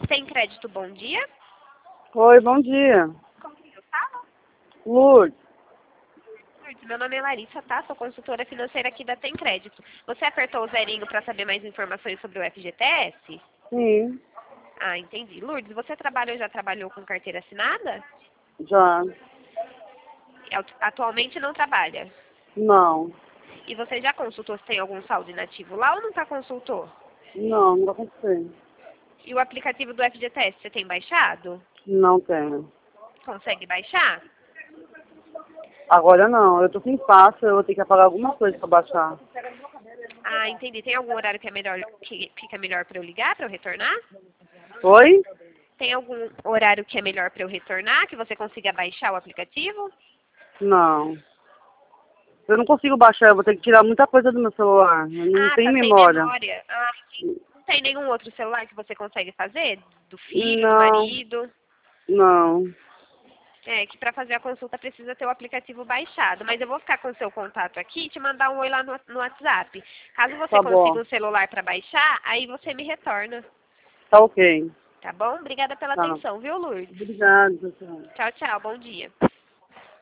Tem crédito, bom dia. Oi, bom dia. Como que eu falo? Lourdes. Lourdes, meu nome é Larissa, tá? Sou consultora financeira aqui da Tem Crédito. Você apertou o zerinho para saber mais informações sobre o FGTS? Sim, Ah, entendi. Lourdes, você trabalha ou já trabalhou com carteira assinada? já. Atualmente não trabalha. Não, E você já consultou se tem algum saldo inativo lá ou nunca consultou? não vai acontecer. E o aplicativo do FGTS você tem baixado? Não tenho. Consegue baixar? Agora não, eu tô sem passo, eu vou ter que apagar alguma coisa pra baixar. Ah, entendi. Tem algum horário que é melhor, que fica melhor para eu ligar, para eu retornar? Oi? Tem algum horário que é melhor para eu retornar, que você consiga baixar o aplicativo? Não. Eu não consigo baixar, eu vou ter que tirar muita coisa do meu celular. Eu não Ah, tenho tá sem memória. memória. Ah, sim. Não tem nenhum outro celular que você consegue fazer? Do filho, do Não, marido? não. É, que para fazer a consulta precisa ter o aplicativo baixado. Mas eu vou ficar com o seu contato aqui e te mandar um oi lá no WhatsApp. Caso você Tá consiga bom. um celular para baixar, aí você me retorna. Tá ok. Tá bom? Obrigada pela Tá. atenção, viu, Lourdes? Obrigada, pessoal. Tchau, tchau. Bom dia.